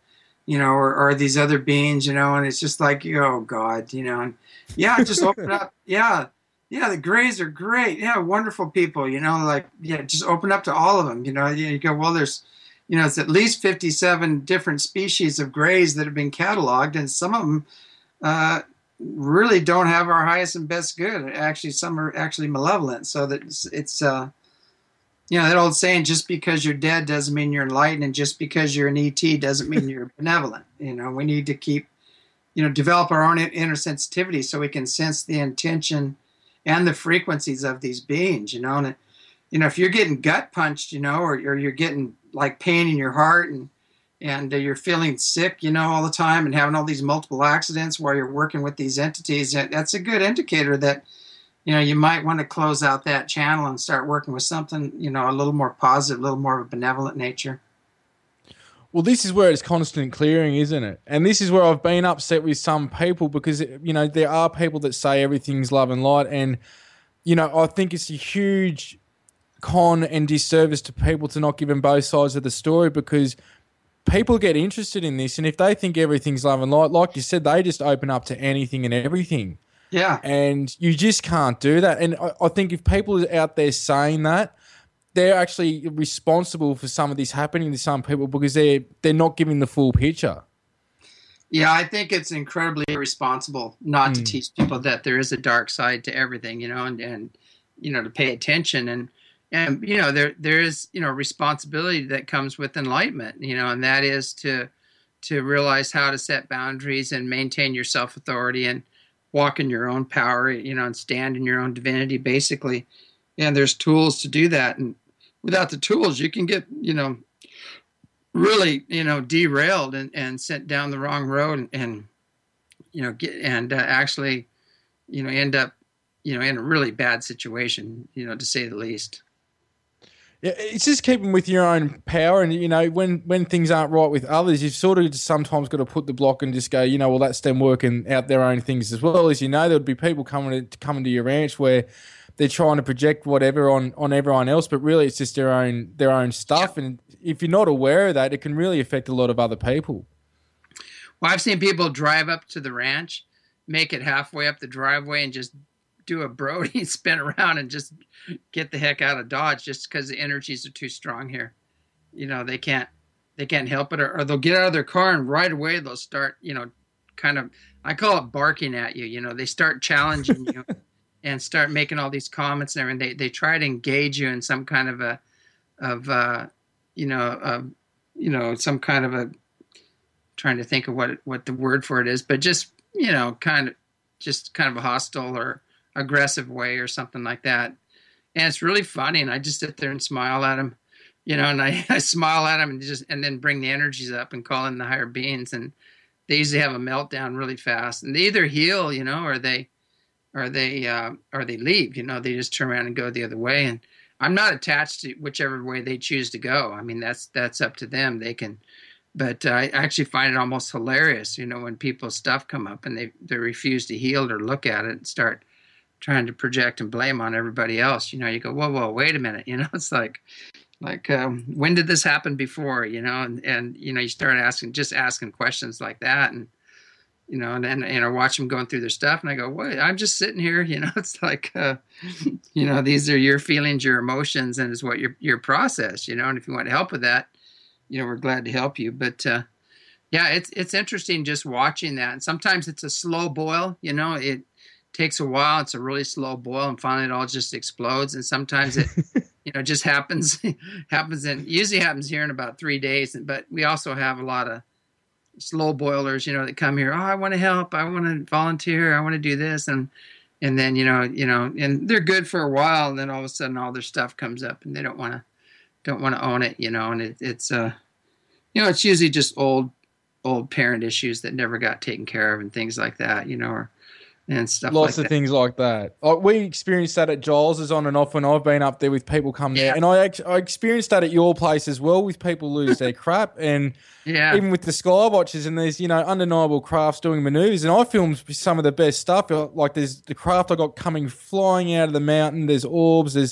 or these other beings, and it's just like, oh God, and yeah, just open up. Yeah. Yeah. The Greys are great. Yeah. Wonderful people, like, yeah, just open up to all of them. You go, well, there's, it's at least 57 different species of Greys that have been cataloged, and some of them, really don't have our highest and best good. Actually, some are actually malevolent. So that it's that old saying, just because you're dead doesn't mean you're enlightened, and just because you're an ET doesn't mean you're benevolent. We need to keep, develop our own inner sensitivity so we can sense the intention and the frequencies of these beings, and, if you're getting gut punched, or you're getting like pain in your heart, and you're feeling sick, all the time, and having all these multiple accidents while you're working with these entities, that's a good indicator that, you might want to close out that channel and start working with something, a little more positive, a little more of a benevolent nature. Well, this is where it's constant clearing, isn't it? And this is where I've been upset with some people because, there are people that say everything's love and light. And, I think it's a huge con and disservice to people to not give them both sides of the story, because people get interested in this, and if they think everything's love and light, like you said, they just open up to anything and everything. Yeah. And you just can't do that. And I think if people are out there saying that, they're actually responsible for some of this happening to some people because they're not giving the full picture. Yeah, I think it's incredibly irresponsible not to teach people that there is a dark side to everything, and to pay attention. And there is, responsibility that comes with enlightenment, and that is to realize how to set boundaries and maintain your self-authority and walk in your own power, and stand in your own divinity, basically. And there's tools to do that. And without the tools, you can get, really, derailed and sent down the wrong road and actually, end up, in a really bad situation, to say the least. Yeah, it's just keeping with your own power, and when things aren't right with others, you've sort of just sometimes got to put the block and just go, well, that's them working out their own things as well. As there'll be people coming to your ranch where they're trying to project whatever on everyone else, but really it's just their own stuff. Yeah. And if you're not aware of that, it can really affect a lot of other people. Well, I've seen people drive up to the ranch, make it halfway up the driveway, and just do a Brody, spin around and just get the heck out of Dodge just because the energies are too strong here. They can't help it, or they'll get out of their car and right away they'll start, kind of, I call it barking at you. They start challenging you and start making all these comments and everything. They try to engage you in some kind of some kind of a, trying to think of what the word for it is, but just, kind of a hostile or aggressive way or something like that. And it's really funny. And I just sit there and smile at them, and I smile at them and then bring the energies up and call in the higher beings. And they usually have a meltdown really fast, and they either heal, or they leave, they just turn around and go the other way. And I'm not attached to whichever way they choose to go. I mean, that's up to them. They can, but I actually find it almost hilarious, when people's stuff come up and they refuse to heal it or look at it and start trying to project and blame on everybody else. You go, whoa, wait a minute. It's like, when did this happen before? And you start asking questions like that, and and then I watch them going through their stuff, and I go, "What? I'm just sitting here." It's like, these are your feelings, your emotions, and it's what your process. And if you want help with that, we're glad to help you. But yeah, it's interesting just watching that. And sometimes it's a slow boil. It takes a while. It's a really slow boil, and finally it all just explodes. And sometimes it, just happens, and usually happens here in about 3 days. But we also have a lot of slow boilers, that come here. Oh, I want to help. I want to volunteer. I want to do this. And then, and they're good for a while. And then all of a sudden all their stuff comes up and they don't want to own it, and it's it's usually just old parent issues that never got taken care of and things like that, and stuff Lots like of things like that. We experienced that at Giles's on and off when I've been up there with people come there. And I experienced that at your place as well with people lose their crap. And even with the Skywatchers, and there's, undeniable crafts doing maneuvers. And I filmed some of the best stuff. Like there's the craft I got coming flying out of the mountain. There's orbs. There's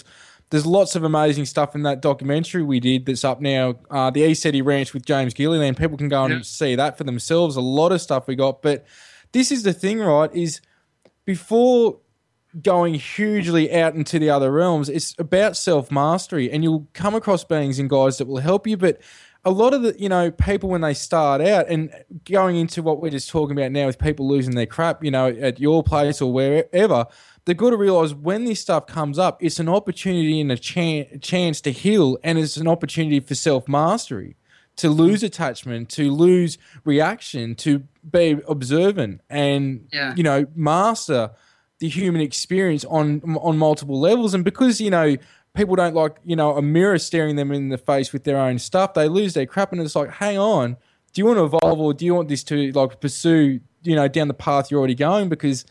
there's lots of amazing stuff in that documentary we did that's up now, the ECETI Ranch with James Gilliland. People can go and see that for themselves. A lot of stuff we got. But this is the thing, right, is before going hugely out into the other realms, it's about self-mastery. And you'll come across beings and guides that will help you. But a lot of the, people when they start out and going into what we're just talking about now with people losing their crap, at your place or wherever, they've got to realize when this stuff comes up, it's an opportunity and a chance to heal, and it's an opportunity for self-mastery, to lose attachment, to lose reaction, to be observant and, master the human experience on multiple levels. And because, people don't like, a mirror staring them in the face with their own stuff, they lose their crap, and it's like, hang on, do you want to evolve, or do you want this to pursue, down the path you're already going? Because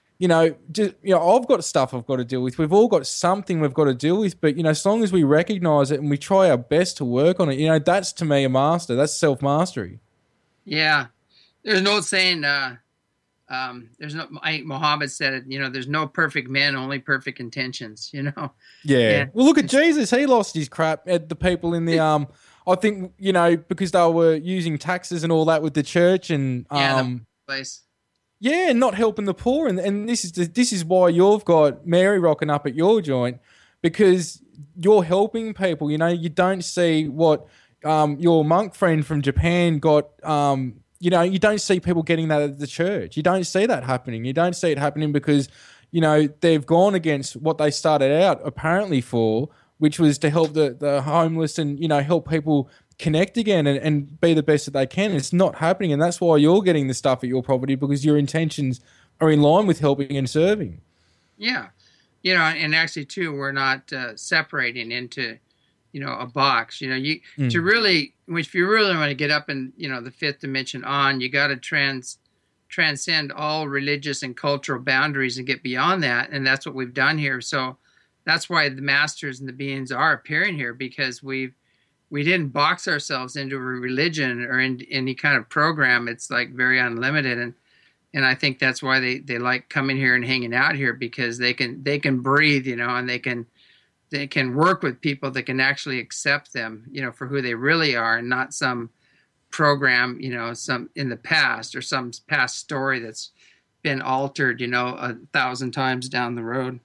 I've got stuff I've got to deal with. We've all got something we've got to deal with. But, as long as we recognize it and we try our best to work on it, that's to me a master. That's self-mastery. Yeah. There's no saying, I think Muhammad said it, there's no perfect men, only perfect intentions, Yeah. And, well, look at Jesus. He lost his crap at the people in the, I think, because they were using taxes and all that with the church and, the place. Yeah, not helping the poor, and this is why you've got Mary rocking up at your joint, because you're helping people. You don't see what your monk friend from Japan got. You don't see people getting that at the church. You don't see that happening. You don't see it happening because they've gone against what they started out apparently for, which was to help the homeless and help people connect again and be the best that they can. It's not happening, and that's why you're getting the stuff at your property, because your intentions are in line with helping and serving. Yeah. And actually too, we're not separating into, a box. To really, if you really want to get up in, the fifth dimension you got to transcend all religious and cultural boundaries and get beyond that. And that's what we've done here. So that's why the masters and the beings are appearing here, because we didn't box ourselves into a religion or in any kind of program. It's like very unlimited. And I think that's why they like coming here and hanging out here, because they can breathe, and they can work with people that can actually accept them, for who they really are, and not some program, some in the past or some past story that's been altered, 1,000 times down the road.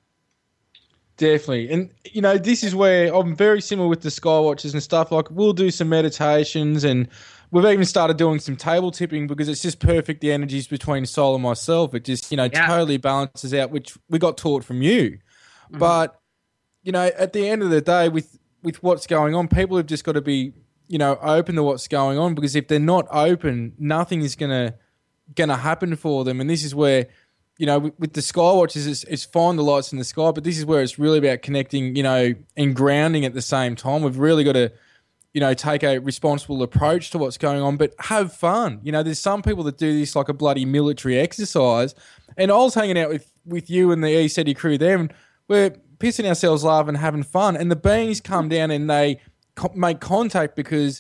Definitely. And, this is where I'm very similar with the Skywatchers and stuff. Like, we'll do some meditations, and we've even started doing some table tipping, because it's just perfect, the energies between Sol and myself. It just, totally balances out, which we got taught from you. Mm-hmm. But, at the end of the day, with what's going on, people have just got to be, open to what's going on, because if they're not open, nothing is gonna happen for them. And this is where, with the Skywatchers, it's find the lights in the sky, but this is where it's really about connecting, and grounding at the same time. We've really got to, take a responsible approach to what's going on, but have fun. There's some people that do this like a bloody military exercise. And I was hanging out with you and the ECETI crew there, and we're pissing ourselves laughing, having fun. And the beings come down and they make contact because,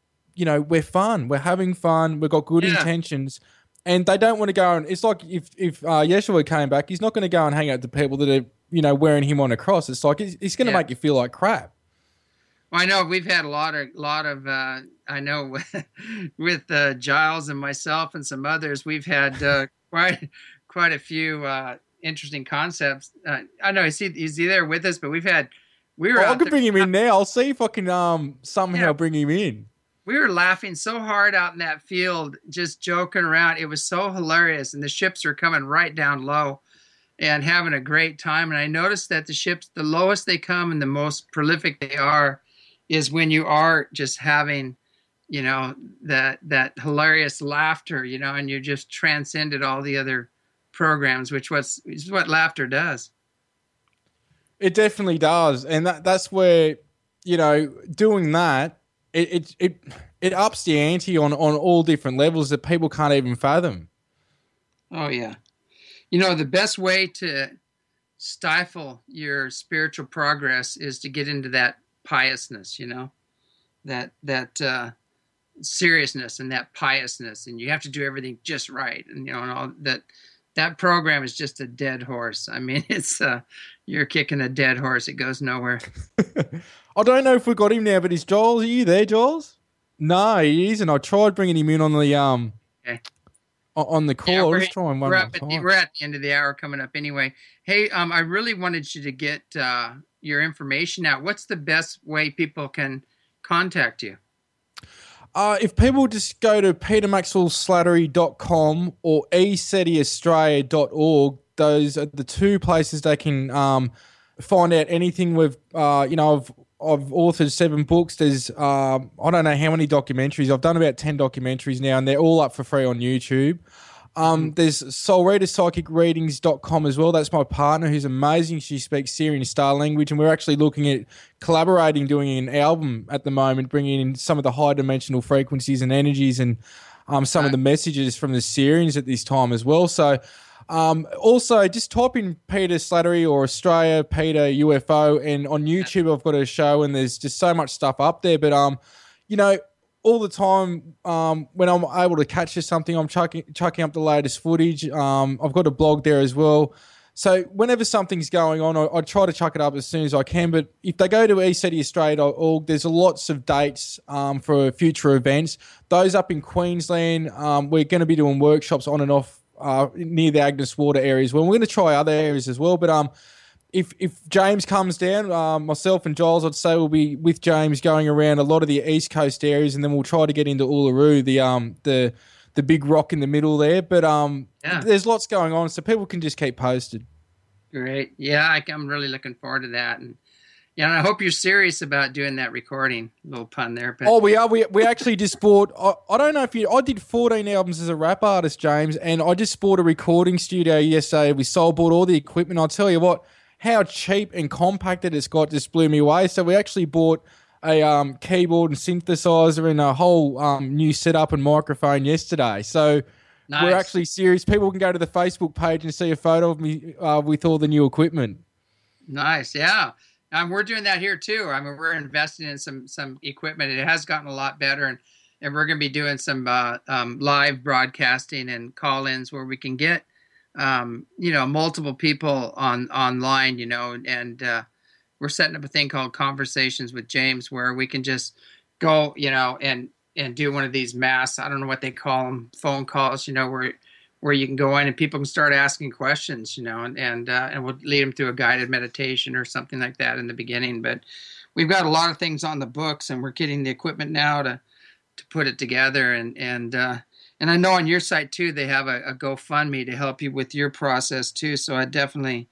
we're fun. We're having fun. We've got good intentions. And they don't want to go and it's like if Yeshua came back, he's not going to go and hang out with the people that are, wearing him on a cross. It's like it's going to make you feel like crap. Well, I know we've had a lot of I know with Giles and myself and some others, we've had quite a few interesting concepts. I know he's there with us, but I could bring him in now. I'll see if I can somehow bring him in. We were laughing so hard out in that field, just joking around. It was so hilarious, and the ships are coming right down low and having a great time. And I noticed that the ships, the lowest they come and the most prolific they are, is when you are just having, that hilarious laughter, and you just transcended all the other programs, which is what laughter does. It definitely does, and that's where doing that. It ups the ante on all different levels that people can't even fathom. Oh, yeah. The best way to stifle your spiritual progress is to get into that piousness, that seriousness and that piousness, and you have to do everything just right, and and all that that program is just a dead horse. I mean, it's you're kicking a dead horse. It goes nowhere. I don't know if we got him now, but is Giles? Are you there, Giles? No, he isn't. I tried bringing him in on the Okay. on the Yeah, call. I'll just try him one more time. we're at the end of the hour coming up anyway. Hey, I really wanted you to get your information out. What's the best way people can contact you? If people just go to petermaxwellslattery.com or esetiaustralia.org, those are the two places they can find out anything. I've authored 7 books. There's I don't know how many documentaries. I've done about 10 documentaries now, and they're all up for free on YouTube. There's soulreaderpsychicreadings.com as well. That's my partner, who's amazing. She speaks Syrian Star language, and we're actually looking at collaborating, doing an album at the moment, bringing in some of the high dimensional frequencies and energies and some of the messages from the Syrians at this time as well. So also just type in Peter Slattery or Australia, Peter UFO, and on YouTube I've got a show, and there's just so much stuff up there. But all the time when I'm able to catch something, I'm chucking up the latest footage. I've got a blog there as well. So whenever something's going on, I try to chuck it up as soon as I can. But if they go to esetiaustralia.org, there's lots of dates for future events. Those up in Queensland, we're going to be doing workshops on and off near the Agnes Water areas. Well, we're going to try other areas as well. But if James comes down, myself and Giles, I'd say we'll be with James going around a lot of the East Coast areas, and then we'll try to get into Uluru, the big rock in the middle there. But there's lots going on, so people can just keep posted. Great. Yeah, I'm really looking forward to that. And I hope you're serious about doing that recording. Little pun there. But. Oh, we are. We actually just bought, I don't know if I did 14 albums as a rap artist, James, and I just bought a recording studio yesterday. We bought all the equipment. I'll tell you what, how cheap and compacted it's got just blew me away. So we actually bought a keyboard and synthesizer and a whole new setup and microphone yesterday. So nice. We're actually serious. People can go to the Facebook page and see a photo of me with all the new equipment. Nice, yeah. We're doing that here too. I mean, we're investing in some equipment. It has gotten a lot better, and we're going to be doing some live broadcasting and call-ins where we can get multiple people online, and we're setting up a thing called Conversations with James, where we can just go, and do one of these mass, I don't know what they call them, phone calls, where you can go in and people can start asking questions, and we'll lead them through a guided meditation or something like that in the beginning. But we've got a lot of things on the books, and we're getting the equipment now to put it together, and I know on your site too, they have a GoFundMe to help you with your process too. So I definitely,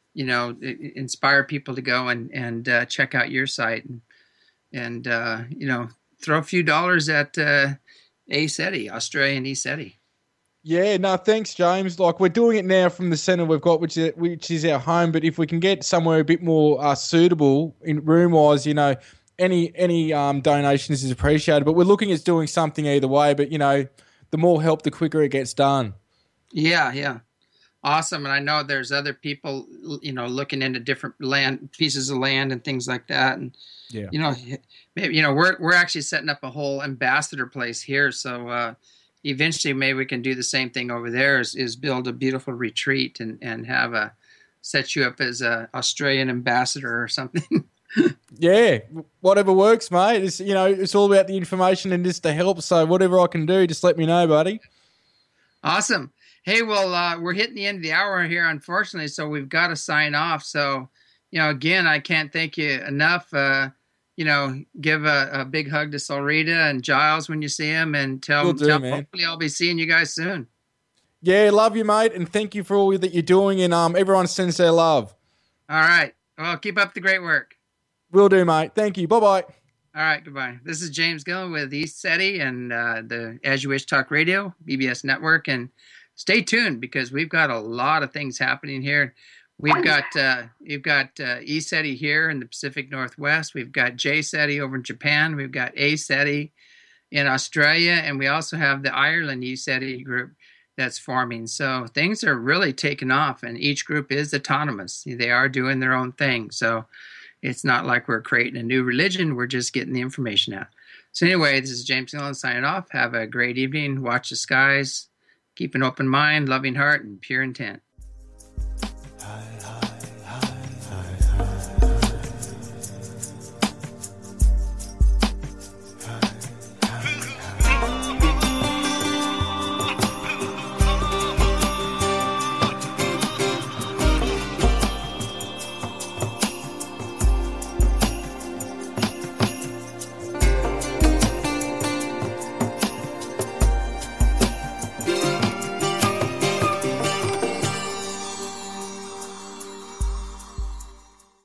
inspire people to go and check out your site and throw a few dollars at ESETI, Australian ESETI. Yeah, no, thanks, James. Like, we're doing it now from the centre we've got, which is our home. But if we can get somewhere a bit more suitable in room-wise, any donations is appreciated. But we're looking at doing something either way. But the more help, the quicker it gets done. Yeah. Awesome. And I know there's other people, looking into different pieces of land and things like that. And, maybe, we're actually setting up a whole ambassador place here. So eventually maybe we can do the same thing over there is build a beautiful retreat and have set you up as a Australian ambassador or something. Yeah, whatever works, mate. It's all about the information and just the help. So whatever I can do, just let me know, buddy. Awesome. Hey, well, we're hitting the end of the hour here, unfortunately, so we've got to sign off. So, again, I can't thank you enough. Give a big hug to Solrita and Giles when you see him, and tell them hopefully I'll be seeing you guys soon. Yeah, love you, mate, and thank you for all that you're doing, and everyone sends their love. All right. Well, keep up the great work. Will do, mate. Thank you. Bye-bye. All right, goodbye. This is James Gillen with ESETI and the As You Wish Talk Radio, BBS Network, and stay tuned because we've got a lot of things happening here. We've got ESETI here in the Pacific Northwest. We've got JSETI over in Japan. We've got ASETI in Australia, and we also have the Ireland ESETI group that's forming. So things are really taking off, and each group is autonomous. They are doing their own thing. So it's not like we're creating a new religion. We're just getting the information out. So anyway, this is James Gillen signing off. Have a great evening. Watch the skies. Keep an open mind, loving heart, and pure intent.